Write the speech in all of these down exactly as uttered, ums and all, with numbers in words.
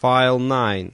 File nine.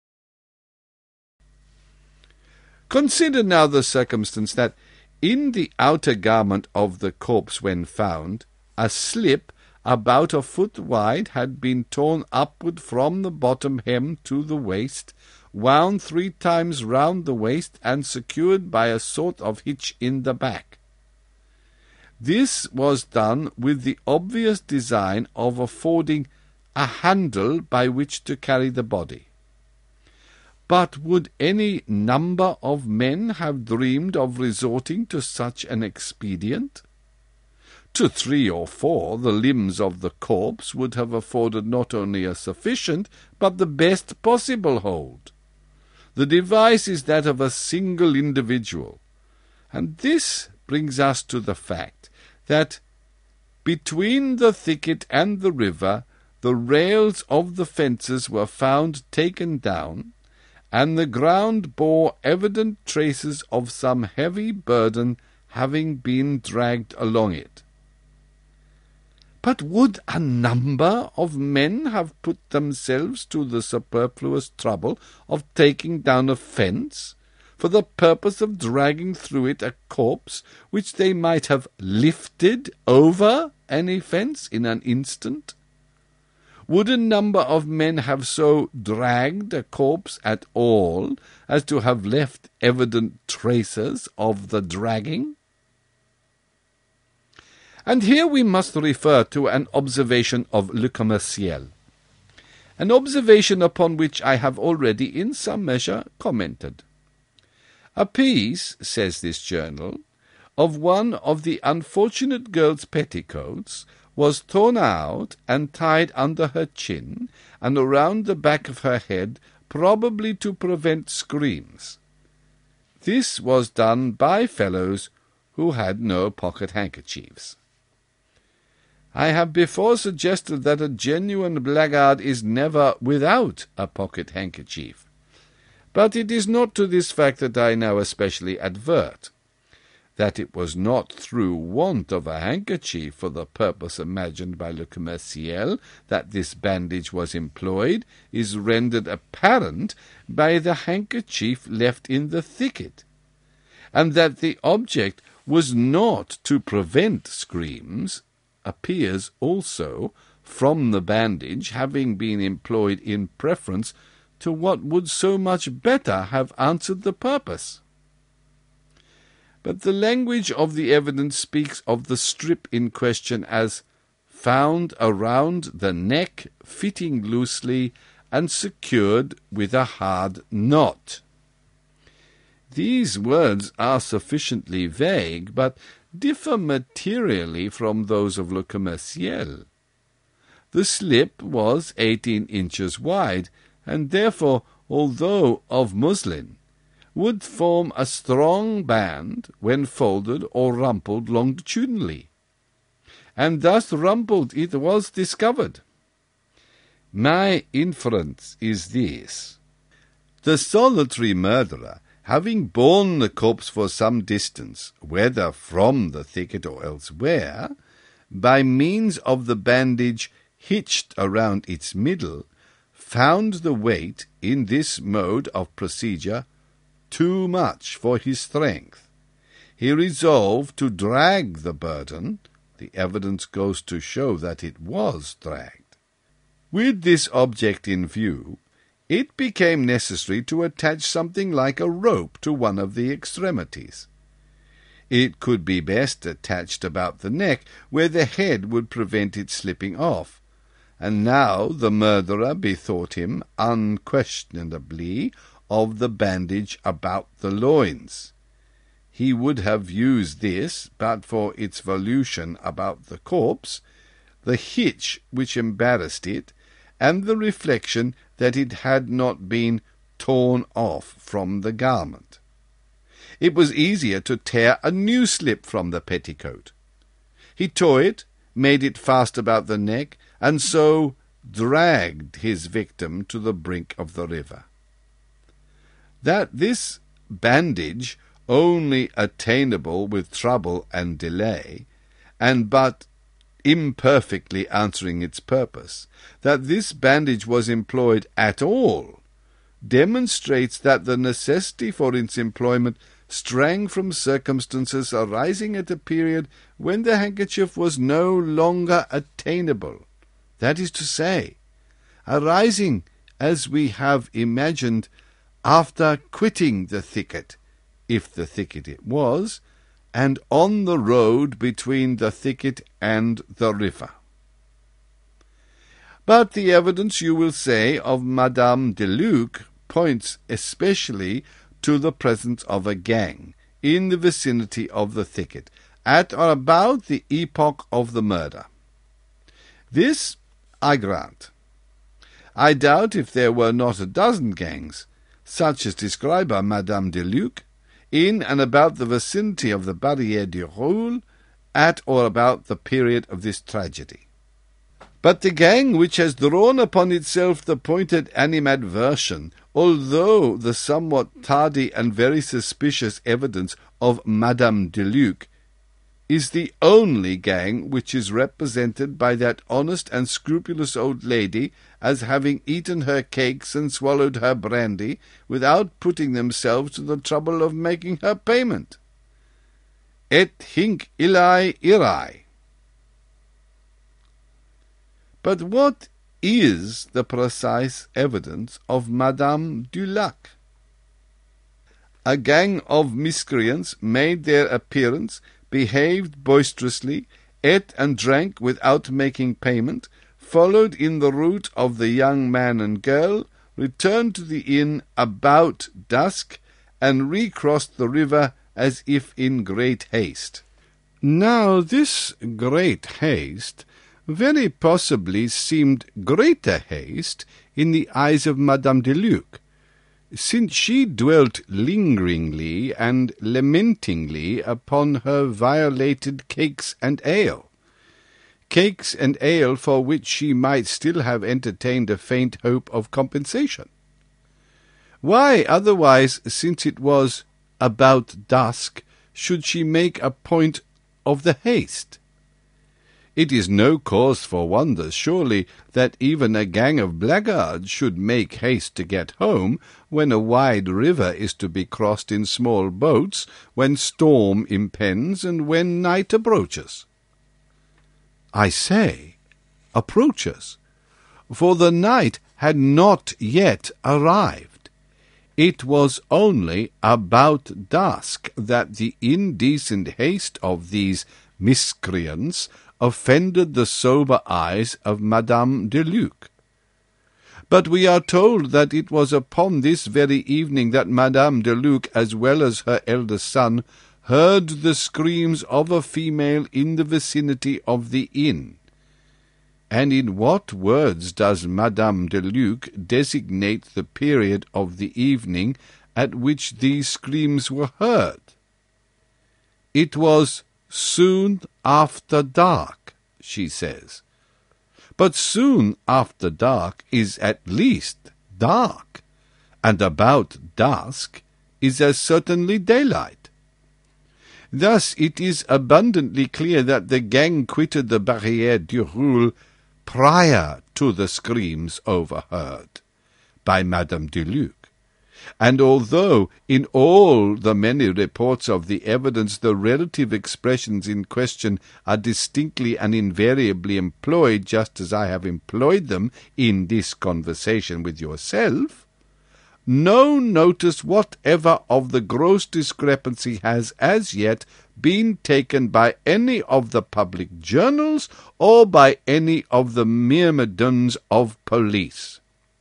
Consider now the circumstance that in the outer garment of the corpse when found, a slip about a foot wide had been torn upward from the bottom hem to the waist, wound three times round the waist, and secured by a sort of hitch in the back. This was done with the obvious design of affording a handle by which to carry the body. But would any number of men have dreamed of resorting to such an expedient? To three or four the limbs of the corpse would have afforded not only a sufficient, but the best possible hold. The device is that of a single individual, and this brings us to the fact that between the thicket and the river the rails of the fences were found taken down, and the ground bore evident traces of some heavy burden having been dragged along it. But would a number of men have put themselves to the superfluous trouble of taking down a fence, for the purpose of dragging through it a corpse which they might have lifted over any fence in an instant? Would a number of men have so dragged a corpse at all as to have left evident traces of the dragging? And here we must refer to an observation of Le Commerciel, an observation upon which I have already in some measure commented. A piece, says this journal, of one of the unfortunate girl's petticoats was torn out and tied under her chin and around the back of her head, probably to prevent screams. This was done by fellows who had no pocket-handkerchiefs. I have before suggested that a genuine blackguard is never without a pocket-handkerchief, but it is not to this fact that I now especially advert. That it was not through want of a handkerchief for the purpose imagined by Le Commerciel that this bandage was employed is rendered apparent by the handkerchief left in the thicket, and that the object was not to prevent screams appears also from the bandage having been employed in preference to what would so much better have answered the purpose. But the language of the evidence speaks of the strip in question as found around the neck, fitting loosely, and secured with a hard knot. These words are sufficiently vague, but differ materially from those of Le Commerciel. The slip was eighteen inches wide, and therefore, although of muslin, would form a strong band when folded or rumpled longitudinally, and thus rumpled it was discovered. My inference is this: the solitary murderer, having borne the corpse for some distance, whether from the thicket or elsewhere, by means of the bandage hitched around its middle, found the weight in this mode of procedure too much for his strength. He resolved to drag the burden. The evidence goes to show that it was dragged. With this object in view, it became necessary to attach something like a rope to one of the extremities. It could be best attached about the neck, where the head would prevent it slipping off, and now the murderer bethought him unquestionably of the bandage about the loins. He would have used this but for its volution about the corpse, the hitch which embarrassed it, and the reflection that it had not been torn off from the garment. It was easier to tear a new slip from the petticoat. He tore it, made it fast about the neck, and so dragged his victim to the brink of the river. That this bandage, only attainable with trouble and delay, and but imperfectly answering its purpose, that this bandage was employed at all, demonstrates that the necessity for its employment sprang from circumstances arising at a period when the handkerchief was no longer attainable. That is to say, arising, as we have imagined, after quitting the thicket, if the thicket it was, and on the road between the thicket and the river. But the evidence, you will say, of Madame de Luc points especially to the presence of a gang in the vicinity of the thicket at or about the epoch of the murder. This I grant. I doubt if there were not a dozen gangs, such as described by Madame de Luc, in and about the vicinity of the Barrière du Roule at or about the period of this tragedy. But the gang which has drawn upon itself the pointed animadversion, although the somewhat tardy and very suspicious evidence of Madame de Luc, is the only gang which is represented by that honest and scrupulous old lady as having eaten her cakes and swallowed her brandy without putting themselves to the trouble of making her payment. Et hinc illae irae. But what is the precise evidence of Madame du Lac? A gang of miscreants made their appearance, behaved boisterously, ate and drank without making payment, followed in the route of the young man and girl, returned to the inn about dusk, and recrossed the river as if in great haste. Now this great haste very possibly seemed greater haste in the eyes of Madame de Luc, since she dwelt lingeringly and lamentingly upon her violated cakes and ale, cakes and ale for which she might still have entertained a faint hope of compensation. Why, otherwise, since it was about dusk, should she make a point of the haste? It is no cause for wonder, surely, that even a gang of blackguards should make haste to get home when a wide river is to be crossed in small boats, when storm impends, and when night approaches. I say, approaches, for the night had not yet arrived. It was only about dusk that the indecent haste of these miscreants offended the sober eyes of Madame de Luc. But we are told that it was upon this very evening that Madame de Luc, as well as her eldest son, heard the screams of a female in the vicinity of the inn. And in what words does Madame de Luc designate the period of the evening at which these screams were heard? It was soon after dark, she says. But soon after dark is at least dark, and about dusk is as certainly daylight. Thus it is abundantly clear that the gang quitted the Barrière du Roule prior to the screams overheard by Madame de Luc. And although in all the many reports of the evidence the relative expressions in question are distinctly and invariably employed just as I have employed them in this conversation with yourself, no notice whatever of the gross discrepancy has as yet been taken by any of the public journals or by any of the myrmidons of police.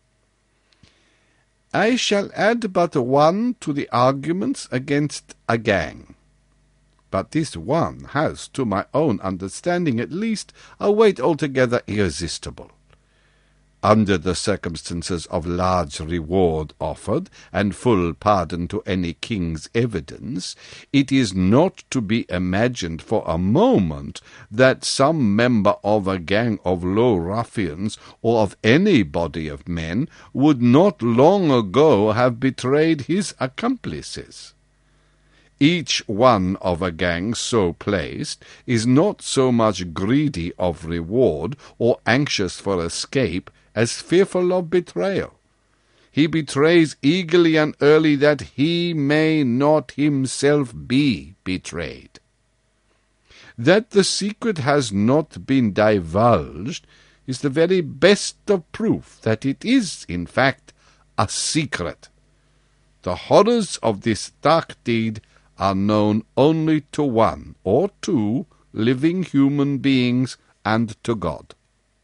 I shall add but one to the arguments against a gang. But this one has, to my own understanding at least, a weight altogether irresistible. Under the circumstances of large reward offered, and full pardon to any king's evidence, it is not to be imagined for a moment that some member of a gang of low ruffians, or of any body of men, would not long ago have betrayed his accomplices. Each one of a gang so placed is not so much greedy of reward or anxious for escape as fearful of betrayal. He betrays eagerly and early that he may not himself be betrayed. That the secret has not been divulged is the very best of proof that it is, in fact, a secret. The horrors of this dark deed are known only to one or two living human beings and to God.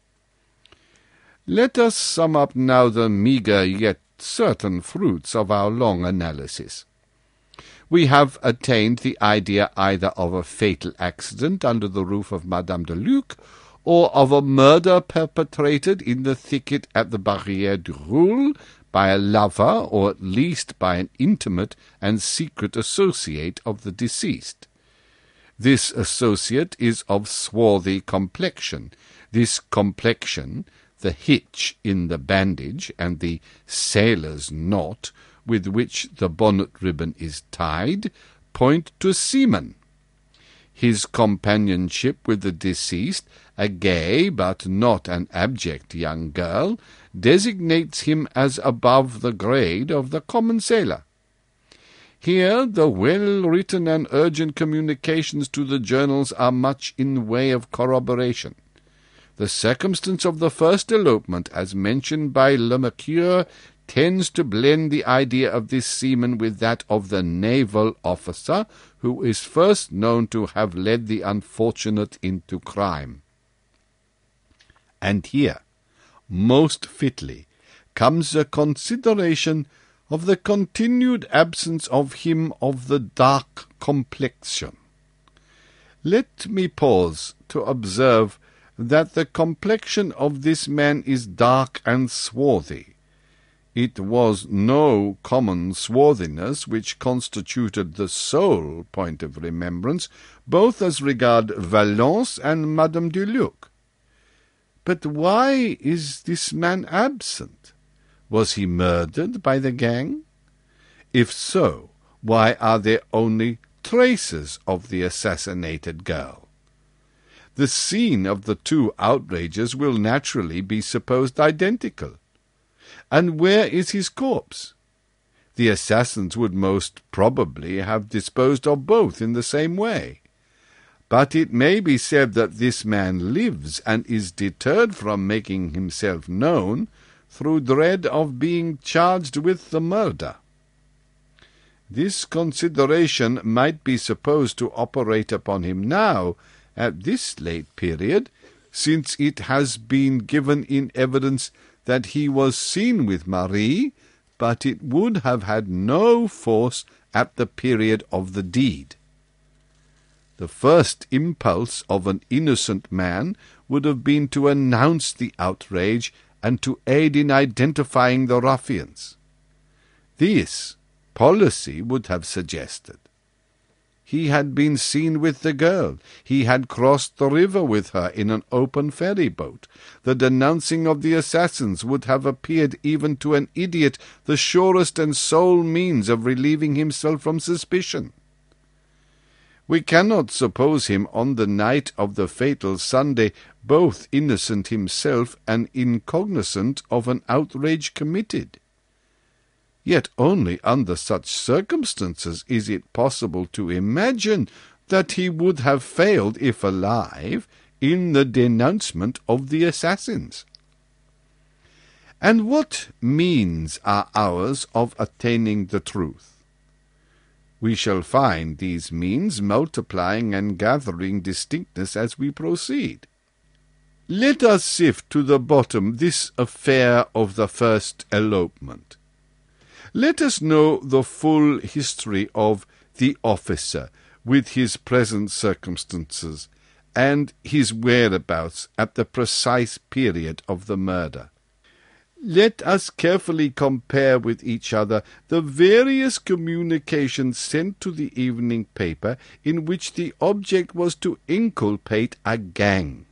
Let us sum up now the meagre yet certain fruits of our long analysis. We have attained the idea either of a fatal accident under the roof of Madame de Luc, or of a murder perpetrated in the thicket at the Barrière du Roule by a lover, or at least by an intimate and secret associate of the deceased. This associate is of swarthy complexion. This complexion, the hitch in the bandage, and the sailor's knot with which the bonnet ribbon is tied, point to seaman. His companionship with the deceased, a gay but not an abject young girl, designates him as above the grade of the common sailor. Here the well-written and urgent communications to the journals are much in way of corroboration. The circumstance of the first elopement, as mentioned by Le Mercure, tends to blend the idea of this seaman with that of the naval officer who is first known to have led the unfortunate into crime. And here, most fitly, comes a consideration of the continued absence of him of the dark complexion. Let me pause to observe that the complexion of this man is dark and swarthy. It was no common swarthiness which constituted the sole point of remembrance, both as regard Valence and Madame du Luc. But why is this man absent? Was he murdered by the gang? If so, why are there only traces of the assassinated girl? The scene of the two outrages will naturally be supposed identical. And where is his corpse? The assassins would most probably have disposed of both in the same way. But it may be said that this man lives and is deterred from making himself known through dread of being charged with the murder. This consideration might be supposed to operate upon him now, at this late period, since it has been given in evidence that he was seen with Marie, but it would have had no force at the period of the deed. The first impulse of an innocent man would have been to announce the outrage and to aid in identifying the ruffians. This policy would have suggested. He had been seen with the girl. He had crossed the river with her in an open ferry boat. The denouncing of the assassins would have appeared even to an idiot the surest and sole means of relieving himself from suspicion. We cannot suppose him on the night of the fatal Sunday both innocent himself and incognizant of an outrage committed. Yet only under such circumstances is it possible to imagine that he would have failed, if alive, in the denouncement of the assassins. And what means are ours of attaining the truth? We shall find these means multiplying and gathering distinctness as we proceed. Let us sift to the bottom this affair of the first elopement. Let us know the full history of the officer, with his present circumstances, and his whereabouts at the precise period of the murder. Let us carefully compare with each other the various communications sent to the evening paper in which the object was to inculpate a gang.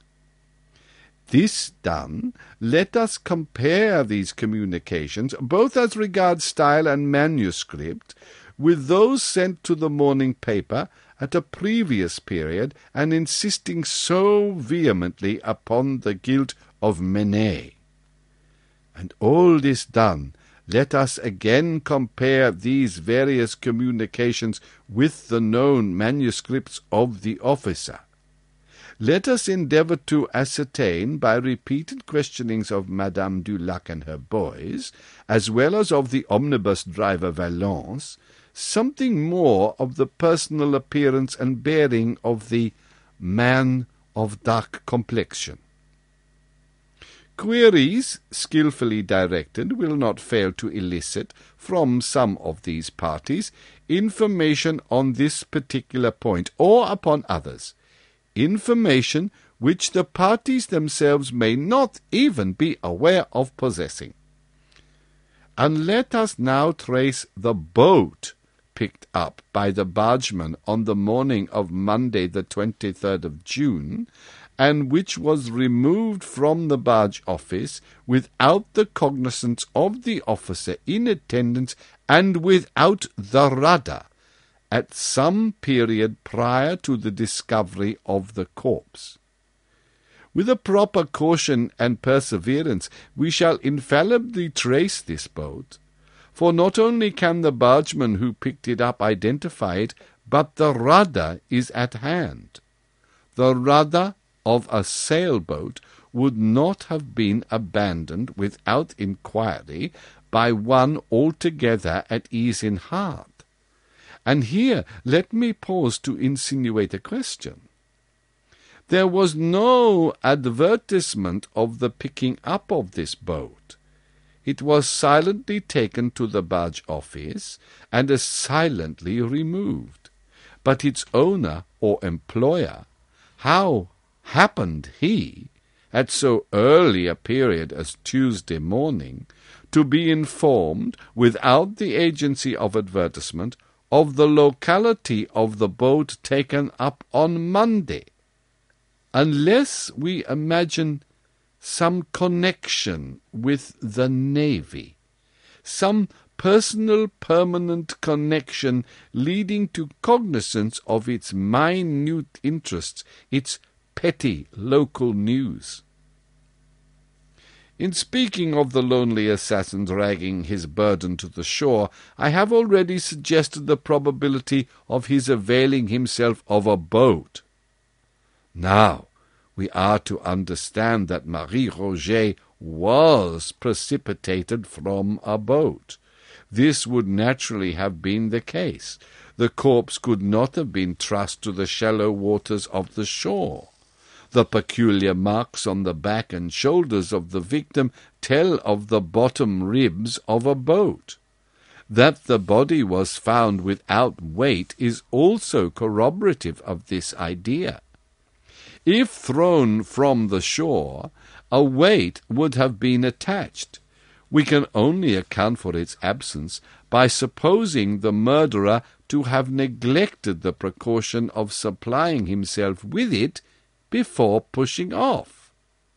This done, let us compare these communications, both as regards style and manuscript, with those sent to the morning paper at a previous period, and insisting so vehemently upon the guilt of Menet. And all this done, let us again compare these various communications with the known manuscripts of the officer. Let us endeavour to ascertain, by repeated questionings of Madame du Lac and her boys, as well as of the omnibus driver Valence, something more of the personal appearance and bearing of the man of dark complexion. Queries, skilfully directed, will not fail to elicit from some of these parties information on this particular point, or upon others, information which the parties themselves may not even be aware of possessing. And let us now trace the boat picked up by the bargeman on the morning of Monday the twenty-third of June, and which was removed from the barge office without the cognizance of the officer in attendance, and without the rudder, at some period prior to the discovery of the corpse. With a proper caution and perseverance we shall infallibly trace this boat, for not only can the bargeman who picked it up identify it, but the rudder is at hand. The rudder of a sailboat would not have been abandoned without inquiry by one altogether at ease in heart. And here let me pause to insinuate a question. There was no advertisement of the picking up of this boat. It was silently taken to the barge office, and as silently removed. But its owner or employer, how happened he, at so early a period as Tuesday morning, to be informed, without the agency of advertisement, of the locality of the boat taken up on Monday, unless we imagine some connection with the Navy, some personal permanent connection leading to cognizance of its minute interests, its petty local news. In speaking of the lonely assassin dragging his burden to the shore, I have already suggested the probability of his availing himself of a boat. Now, we are to understand that Marie Roget was precipitated from a boat. This would naturally have been the case. The corpse could not have been thrust to the shallow waters of the shore. The peculiar marks on the back and shoulders of the victim tell of the bottom ribs of a boat. That the body was found without weight is also corroborative of this idea. If thrown from the shore, a weight would have been attached. We can only account for its absence by supposing the murderer to have neglected the precaution of supplying himself with it before pushing off.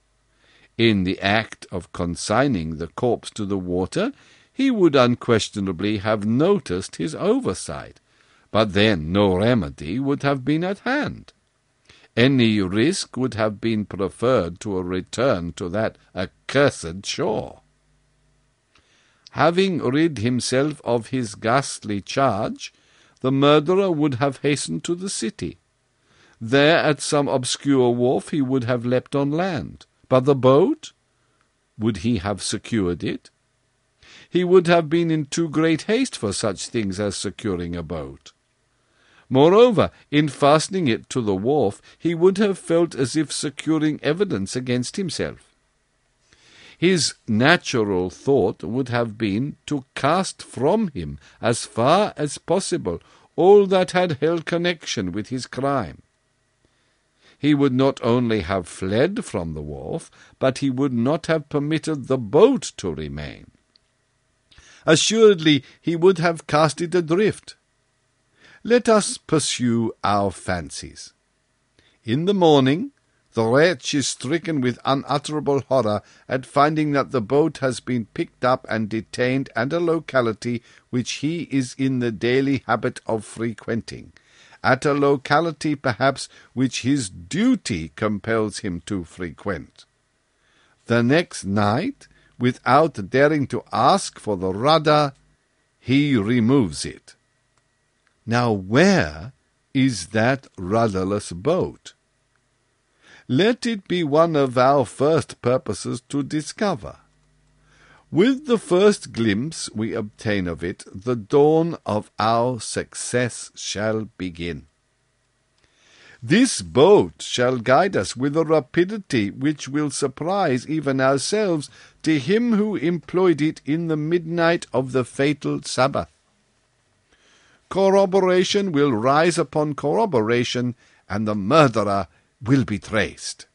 In the act of consigning the corpse to the water, he would unquestionably have noticed his oversight, but then no remedy would have been at hand. Any risk would have been preferred to a return to that accursed shore. Having rid himself of his ghastly charge, the murderer would have hastened to the city. There, at some obscure wharf, he would have leapt on land. But the boat? Would he have secured it? He would have been in too great haste for such things as securing a boat. Moreover, in fastening it to the wharf, he would have felt as if securing evidence against himself. His natural thought would have been to cast from him, as far as possible, all that had held connection with his crime. He would not only have fled from the wharf, but he would not have permitted the boat to remain. Assuredly, he would have cast it adrift. Let us pursue our fancies. In the morning, The wretch is stricken with unutterable horror at finding that the boat has been picked up and detained at a locality which he is in the daily habit of frequenting, at a locality perhaps which his duty compels him to frequent. The next night, without daring to ask for the rudder, he removes it. Now where is that rudderless boat? Let it be one of our first purposes to discover. With the first glimpse we obtain of it, the dawn of our success shall begin. This boat shall guide us with a rapidity which will surprise even ourselves to him who employed it in the midnight of the fatal Sabbath. Corroboration will rise upon corroboration, and the murderer will be traced.